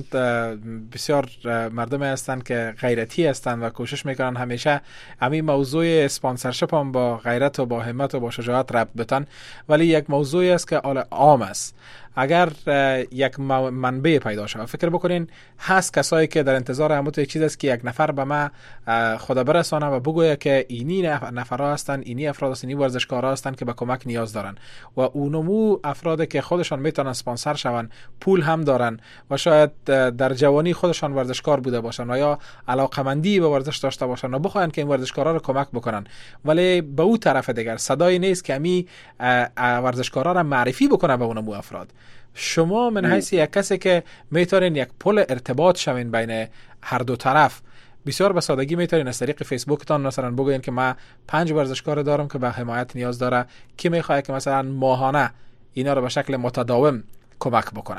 بسیار مردمی هستند که غیرتی هستند و کوشش میکنن همیشه امی موضوع اسپانسرشپ هم با غیرت و با همت و با شجاعت ربط بتن، ولی یک موضوعی است که عام است. اگر یک منبع پیدا شود، فکر بکنین هست کسایی که در انتظار همون یک چیز است که یک نفر به ما خدا برسانه و بگویه که اینی نفرها هستن، اینی افراد هستن، اینی ورزشکارها هستن که به کمک نیاز دارن و اونمو افرادی که خودشان میتونن اسپانسر شون، پول هم دارن و شاید در جوانی خودشان ورزشکار بوده باشن و یا علاقمندی به ورزش داشته باشن و بخواین که این ورزشکارا رو کمک بکنن، ولی به اون طرف دیگر صدای نیست که امی ورزشکارا رو معرفی بکنه به اونمو افراد. شما من حیث یک کسی که میتونین یک پل ارتباط شوین بین هر دو طرف، بسیار به سادگی میتونین از طریق فیسبوکتان مثلا بگوین که ما 5 ورزشکار دارم که به حمایت نیاز داره، کی میخواد که مثلا ماهانه اینا رو به شکل متداوم کمک بکنه،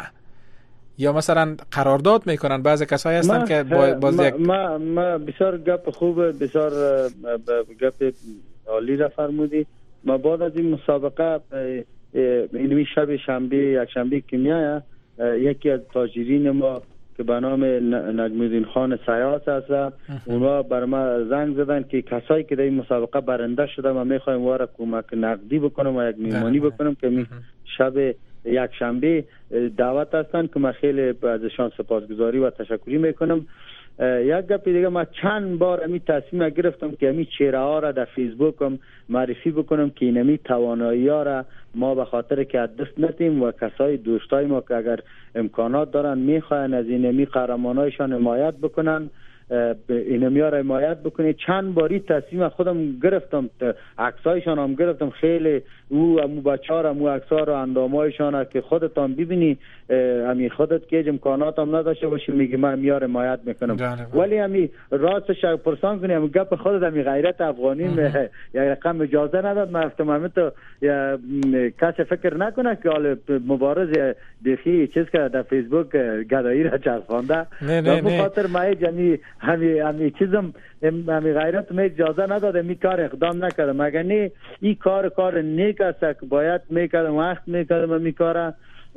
یا مثلا قرارداد میکنن. بعضی کسایی هستن که باز یک ما بسیار گپ خوبه، بسیار گپ عالی را فرمودی. ما بعد از این مسابقه اینمی شب شنبه یک شنبه که میایه، یکی از تاجرین ما که به نام نجم‌الدین خان سیاس هست، اونا بر ما زنگ زدن که کسایی که در این مسابقه برنده شده ما میخوایم واره کمک نقدی بکنم و یک میمانی بکنم که شب یک شنبه دعوت هستن که من خیلی ازشان سپاسگزاری و تشکری میکنم. یک گپ دیگه، ما چند بار امی تصمیم گرفتم که امی چهره ها را در فیسبوکم معرفی بکنم که اینمی توانایی ها را ما به خاطر که دست نتیم و کسای دوستای ما که اگر امکانات دارن میخواین از اینمی قهرمانایشان حمایت بکنن، اینمی ها را حمایت بکنه. چند باری تصمیم خودم گرفتم، عکسایشان هم گرفتم، خیلی امو بچه‌ها را امو عکس‌ها را اندامایشان که خودتان ببینی، امی خودت که امکانات هم نداشته باشی میگی من میار حمایت میکنم، ولی امی راستش پرسان کنی امی گپ خودت امی غیرت افغانی یک رقم اجازه نداد. من افتمام تو کسی فکر نکنه که حال مبارز دیخی چیز که در فیسبوک گدایی را چسبانده و بخاطر ما همی چیزم همی غیرت می اجازه نداده، می کار اقدام نکردم. مگر نه این کار نیک است که باید میکردم، وقت میکردم می کاره.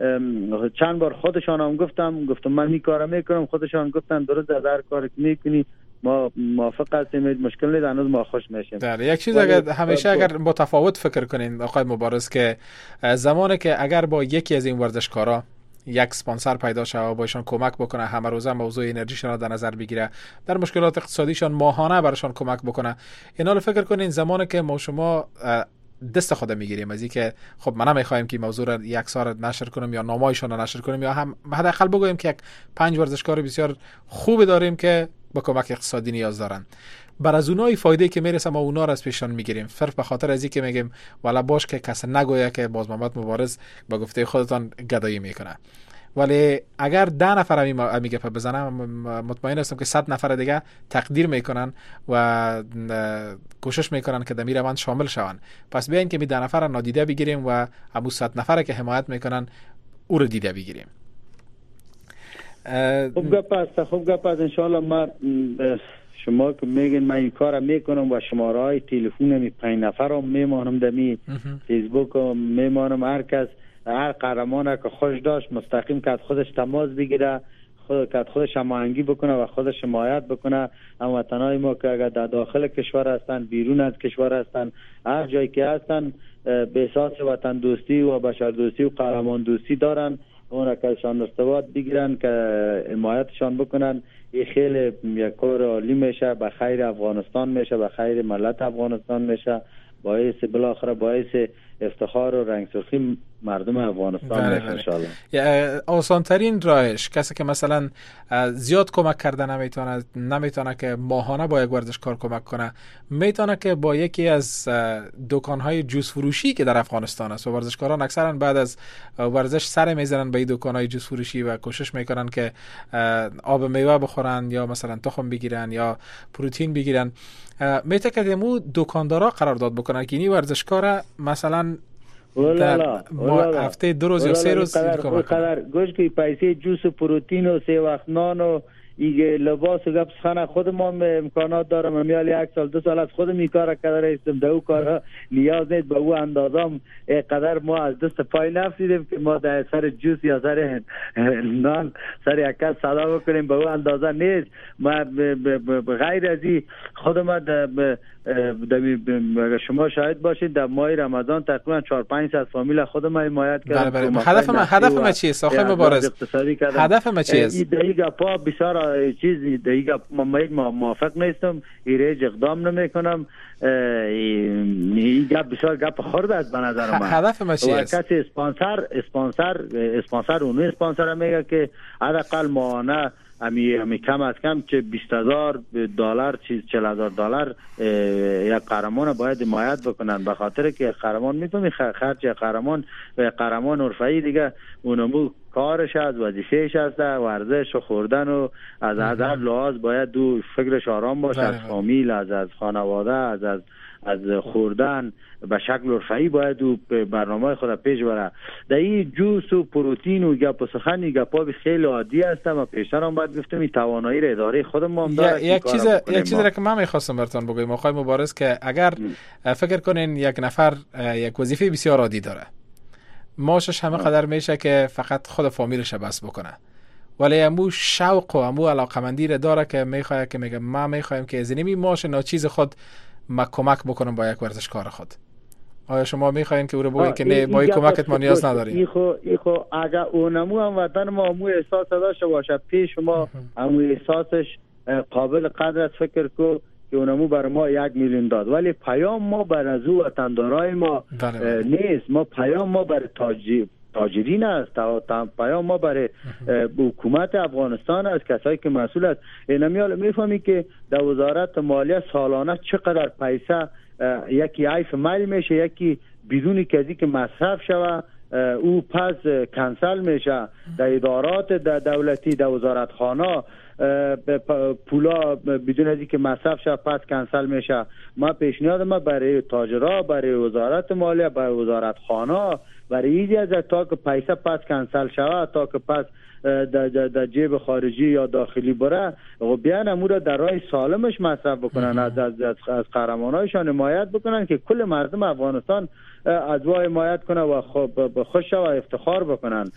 چند بار خودشان هم گفتم من می کاره میکنم، خودشان گفتن درست از هر کار که میکنی ما موافق هستیم، مشکل نیست، هنوز ما خوش میشیم. یک چیز همیشه اگر متفاوت فکر کنین آقای مبارز که زمانی که اگر با یکی از این ورزشکارا یک اسپانسر پیدا شه و باشون کمک بکنه، همه روزه موضوع انرژیشون رو در نظر بگیره، در مشکلات اقتصادیشون ماهانه براشون کمک بکنه، اینا رو فکر کنین زمانی که ما شما دست خود میگیریم از این که خب ما نمیخوایم که موضوع رو یک سال نشر کنیم یا نامایشون رو نشر کنیم، یا هم حداقل بگویم که یک 5 ورزشکار بسیار خوب داریم که با کمک اقتصادی نیاز دارن، بر از اونای فایده که میرسه ما اونا رو از پیشان میگیریم، صرف به خاطر از این که میگیم والا باش که کس نگویه که باز محمد مبارز با گفته خودتان گدایی میکنه. ولی اگر 10 نفر امی گپ بزنم مطمئن هستم که 100 نفر دیگه تقدیر میکنن و کوشش میکنن که در این روند شامل شون. پس بیاین که می 10 نفر نادیده بگیریم و همون 100 نفر که حمایت میکنن او رو دیده بگیریم. خوب گپ است ان شاء الله. ما شما که میگین من این کار میکنم و شماره های تلفن می 5 نفرم میمانم دمی فیسبوک میمانم. هر کس هر قهرمان که خوش داشت مستقیم که خودش تماس بگیره، خودش هماهنگی بکنه و خودش حمایت بکنه. هموطنای ما که اگر در داخل کشور هستن، بیرون از کشور هستن، هر جایی که هستن به اساس وطن دوستی و بشر دوستی و قهرمان دوستی دارن، اون که شان ارتباط بگیرن که حمایتشان بکنن. این خیلی یک کار عالی میشه، به خیر افغانستان میشه، به خیر ملت افغانستان میشه، باعث بالاخره باعث افتخار و رنگ سرخی مردم افغانستان میشه ان شاء الله. آسان ترین راهش کسی که مثلا زیاد کمک کرده نمیتونه که ماهانه با یک ورزشکار کمک کنه، میتونه که با یکی از دکانهای جوس فروشی که در افغانستان است و ورزشکاران اکثرا بعد از ورزش سر میزنن به این دکانهای جوس فروشی و کوشش میکنن که آب میوه بخورن یا مثلا تخم بگیرن یا پروتئین بگیرن، میتونه که دمو دکاندارا قرارداد بکنن که این ورزشکار مثلا در هفته 2 روز یا 3 روز قدر گوش که پیسه جوس و پروتئین و 3 وقت نان و ایگه لباس و گپ خانه خود ما امکانات دارم. میال 1 سال 2 سال از خودم این کار کرده هستم، در او کارها نیاز نیست به او اندازم قدر ما از دست پای نفسیدیم که ما در سر جوس یا سر نان سر یک کس صدا بکنیم، به او اندازه نیست. ما غیر از این خودم شما شاهد باشید در ماه رمضان تقریبا 400-500 فامیل خودم حمایت کردم. هدف ما چیه آقای مبارز؟ هدف ما چیه؟ این گپا بسیار چیزی دیگه ما موافق نیستم، ایره اقدام نمیکنم. این گپ بسیار گپ خرد است به نظر من. هدف ما چیه؟ کسی اسپانسر اون اسپانسر میگه که حداقل ماهانه امی کم از کم چه $20,000 چیز $40,000 یک قهرمان باید حمایت بکنن، به خاطر که قهرمان میتونی خرج قهرمان حرفه‌ای دیگه اونمو کارش از وظیفه‌اش است، ورزش و خوردن و از هر لحاظ باید دو فکرش آرام باشه، از فامیل، از خانواده، از خوردن به شکل حرفه‌ای باید او برنامه خود پیش بره. در این جوس و پروتئین و گپ و سخن گپا خیلی عادی است و پیشتر هم باید گفتم این توانایی را اداره خودم هم داره. یک چیز را که من می‌خواستم براتون بگم آقای مبارز که اگر فکر کنین یک نفر یک وظیفه بسیار عادی داره، معاشش همه قدر میشه که فقط خود فامیلش بس بکنه، ولی امو شوق و امو علاقمندی را داره که میخواد که میگه ما میخوایم که از این معاش ناچیز خود ما کمک بکنم با یک ورزشکار خود. آیا شما میخواین که او رو بگین که نه با این کمکت ما نیاز نداریم؟ ایخو اگر اونمو هم وطن ما امو احساس داشته باشه پیش شما امو احساسش قابل قدر است، فکر کو که اونمو بر ما 1 میلیون داد، ولی پیام ما بر از او وطندارای ما نیست. ما پیام ما بر تاجرین است، پیام ما برای حکومت افغانستان است، کسایی که مسئول است. اینمیال میفهمی که در وزارت مالیه سالانه چقدر پیسه یکی عیف مال میشه، یکی بدون کسی که مصرف شوه او پس کنسل میشه. در ادارات دولتی، در وزارت خانه پولا بدون از اینکه مصرف شد پس کنسل میشه. ما پیشنهاد ما برای تاجرها، برای وزارت مالیه، برای وزارت خانه، برای ایزی از تا که پیسه پس کنسل شود، تا که پس در جیب خارجی یا داخلی بره و بیان امور در راه سالمش مصرف بکنن، از قهرمانایشان حمایت بکنن که کل مردم افغانستان از وای حمایت کنه و خوش و افتخار بکنن.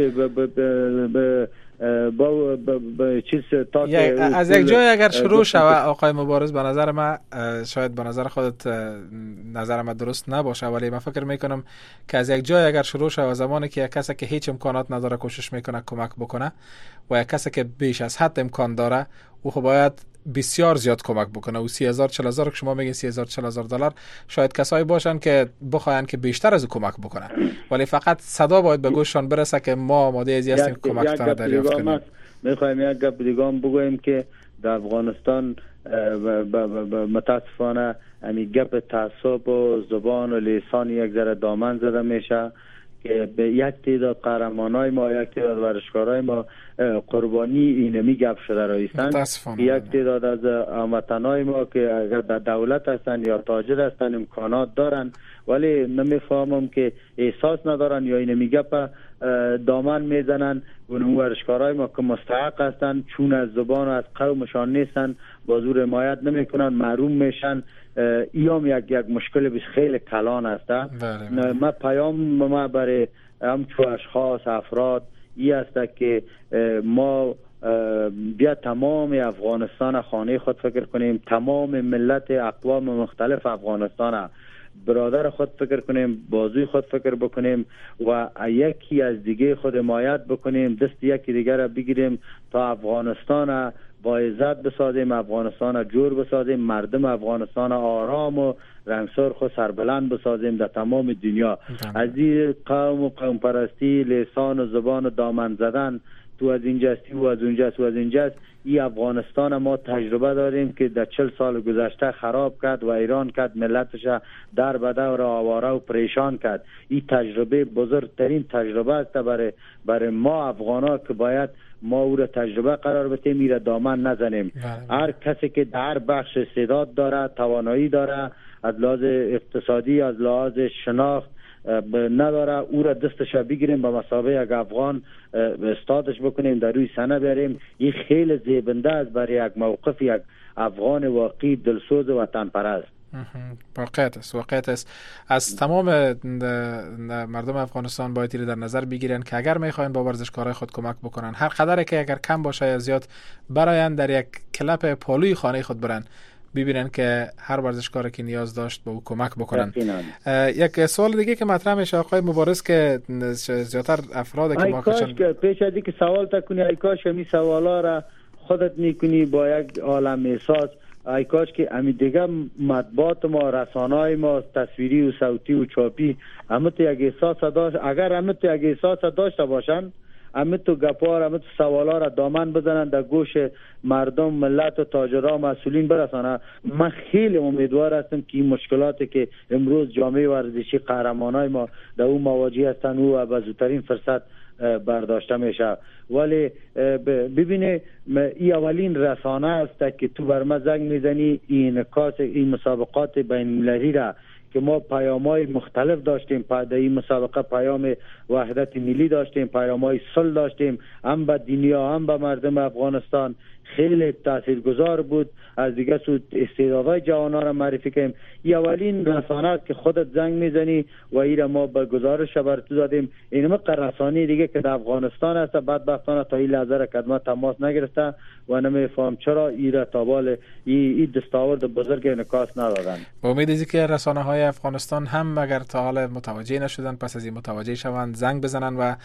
با چیز از یک جای اگر شروع شود آقای مبارز، به نظر من شاید به نظر خودت نظر من درست نباشه، ولی من فکر میکنم که از یک جای اگر شروع شود، زمانی که یک کسی که هیچ امکانات نداره کوشش میکنه کمک بکنه و یک کسی که بیش از حد امکان داره او خب باید بسیار زیاد کمک بکنه. و 30,000-40,000 که شما میگین $30,000-40,000 شاید کسایی باشن که بخواین که بیشتر از کمک بکنن، ولی فقط صدا باید به گوششان برسه که ما آماده ازی هستیم کمکتان دریافت کنیم. میخوایم یک گپ دیگه هم بگویم که در افغانستان متاسفانه همین گپ تعصب و زبان و لسان یک ذره دامن زده میشه که به یک تعداد قهرمانای ما، یک تعداد ورزشکارای ما قربانی اینمی گپ شده رایستن. یک تعداد از هموطنای ما که اگر در دولت هستن یا تاجر هستن امکانات دارن ولی نمیفهمم که احساس ندارن یا اینمی گپ دامن میزنن. ورزشکارای ما که مستحق هستن چون از زبان و از قومشان نیستن با زور حمایت نمیکنن، محروم میشن. ایام یک مشکل خیلی کلان است. ما پیام ما برای همچو اشخاص افراد ای است که ما بیا تمام افغانستان خانه خود فکر کنیم، تمام ملت اقوام مختلف افغانستان برادر خود فکر کنیم، بازوی خود فکر بکنیم و یکی از دیگه خود حمایت بکنیم، دست یکی دیگر را بگیریم تا افغانستان با عزت بسازیم، افغانستان جور بسازیم، مردم افغانستان آرام و رنگسار خود سربلند بسازیم در تمام دنیا. از این قوم و قوم پرستی، لسان و زبان و دامن زدن تو از اینجاستی و از اونجاست و از اینجاست. این افغانستان ما تجربه داریم که در 40 سال گذشته خراب کرد و ایران کرد، ملتش در بدور و آواره و پریشان کرد. این تجربه بزرگترین تجربه است برای ما افغانا که باید ما او را تجربه قرار بدیم، این را دامن نزنیم. هر کسی که در بخش استعداد داره، توانایی داره، از لحاظ اقتصادی، از لحاظ شناخت نداره، او را دستش بگیریم به مثابه یک افغان استادش بکنیم، در روی سنه بیاریم. این خیلی زیبنده است برای یک موقف یک افغان واقعی دلسوز و وطن پرست. واقعیت است. از تمام مردم افغانستان باید در نظر بگیرن که اگر میخواین با ورزشکارای خود کمک بکنن، هر قدر که اگر کم باشه یا زیاد، براین در یک کلپ پالوی خانه خود برن، ببینن که هر ورزشکاری که نیاز داشت به او کمک بکنن. یک سوال دیگه که مطرح میشه آقای مبارز که زیاتر افراد که ما که پیش از اینکه سوال تکنی، ای کاش می سوالا را خودت میکنی با یک عالم احساس، ای کاش که امی دیگه مطبوعات ما، رسانه‌های ما تصویری و صوتی و چاپی همه تو یک احساس داشت. اگر همه تو یک احساس داشته باشن، همه تو گپار، همه تو سوالا را دامن بزنن در گوش مردم، ملت و تاجرها، مسئولین برسانه، من خیلی امیدوار هستم که این مشکلاتی که امروز جامعه ورزشی قهرمانای ما در اون مواجه هستن او به زودترین فرصت برداشته میشه. ولی ببینه این اولین رسانه است که تو بر ما زنگ میزنی، این مسابقات بین المللی را که ما پیام‌های مختلف داشتیم، در این مسابقه پیام وحدت ملی داشتیم، پیام‌های صلح داشتیم، هم به دنیا هم به مردم افغانستان، خیلی تاثیرگذار بود. از دیگه سو استعدادهای جوانان را معرفی کنیم. این اولین رسانه است که خودت زنگ میزنی و این را ما به گزارش بر تو دادیم. این مقدار رسانه دیگه که در افغانستان است بدبختانه تا این لحظه را کدام تماس نگرفته و نمیفهم چرا این را تابال این دستاورد بزرگ انعکاس ندادن. با امید از که رسانه‌های افغانستان هم اگر تا حال متوجه نشدن پس از این متوجه شوند، زنگ بزنن و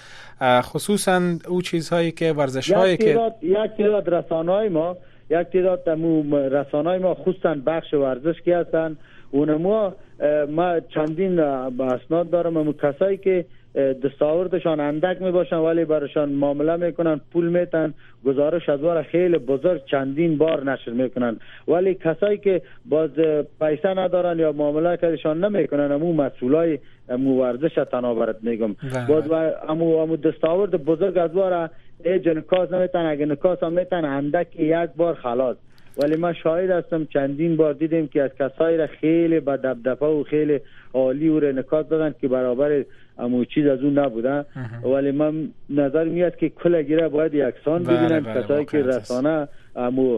خصوصا او چیزهایی که ورزش‌هایی که یک تعداد رسانه‌های ما، یک تعداد رسانه‌های ما خصوصا بخش ورزش که هستن، اونما ما چندین اسناد دارم، اون کسایی که دستاوردشان اندک میباشن ولی براشان معامله میکنن، پول میتن، گزارش ادوار خیلی بزرگ چندین بار نشر میکنن، ولی کسایی که باز پیسه ندارن یا معامله کردشان نمیکنن، امو مسئولای امو ورزش تناورت میگم، باز امو دستاورد بزرگ ادوار نکاس نمیتن، اگه نکاس هم میتن اندک یک بار خلاص. ولی ما شاهد هستم چندین بار دیدیم که از کسایی را خیلی با دبدبه و خیلی عالی و نکات دادن که برابر امو چیز از اون نبودن. ولی من نظر میاد که کل گیره باید یکسان ببینن. کسایی که رسانه امو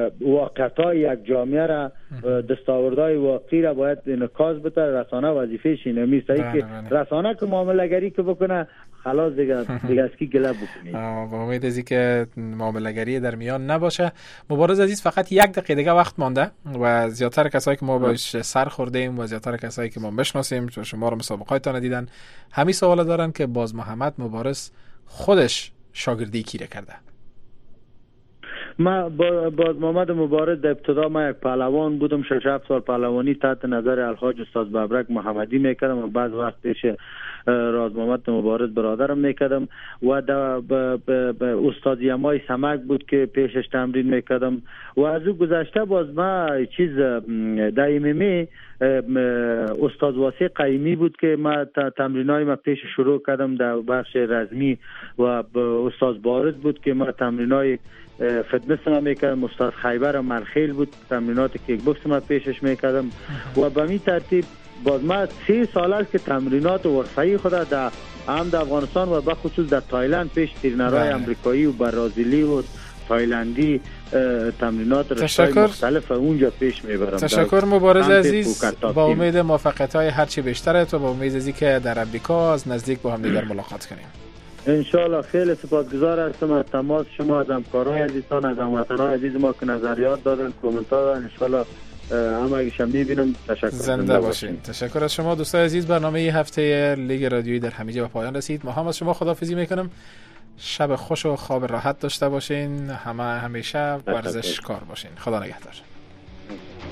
واقعتای یک جامعه را، دستاوردهای واقعی را باید نکاس بده. رسانه وظیفه‌ش اینه نیست که رسانه که معامله‌گری که بکنه خلاص دیگه از کی گله بکنید. با امید از اینکه معامله‌گری در میان نباشه. مبارز عزیز، فقط 1 دقیقه دیگه وقت مانده و زیاتر کسایی که ما باش سر خوردیم و زیاتر کسایی که ما بشناسیم چون شما رو مسابقاتتان دیدن، همین سوال دارن که باز محمد مبارز خودش شاگردی کی کرده. ما باز محمد مبارز در ابتدا ما یک پهلوان بودم، 6-7 سال پهلوانی تحت نظر الحاج استاد ببرک محمدی میکردم و بعد وقت پیش راز محمد مبارز برادرم میکردم و استاد یمای سمک بود که پیشش تمرین میکردم و از او گذشته باز ما چیز در MMA استاد واسع قیمی بود که ما تمرینای ما پیش شروع کردم در بخش رزمی و استاد بارز بود که ما تمرینای فتنس ما میکردم. استاد خیبر منخیل بود تمرینات کیک بوکس ما پیشش میکردم و به این ترتیب باز ما 3 سال است که تمرینات ورزشی خود در افغانستان و به خصوص در تایلند پیش ترینرهای امریکایی و برازیلی و تایلندی تمرینات رشته‌های مختلف اونجا پیش میبرم. تشکر مبارز عزیز، با امید موفقیت‌های هرچی بیشتره تو، با امید ازی که در امریکا از نزدیک با هم دیگر ملاقات کنیم. انشالله. خیلی سپاسگزار هستم از تماس شما، از همکارای عزیزان، از هموطنان عزیز ما که نظریات دادن، کامنت دادن. انشالله همگیشم میبینم. تشکر. زنده باشین. تشکر از شما دوستان عزیز. برنامه هفته لیگ رادیویی در همیجه به پایان رسید. ما هم از شما خداحافظی میکنم. شب خوش و خواب راحت داشته باشین. همیشه ورزشکار باشین. خدا نگهدار.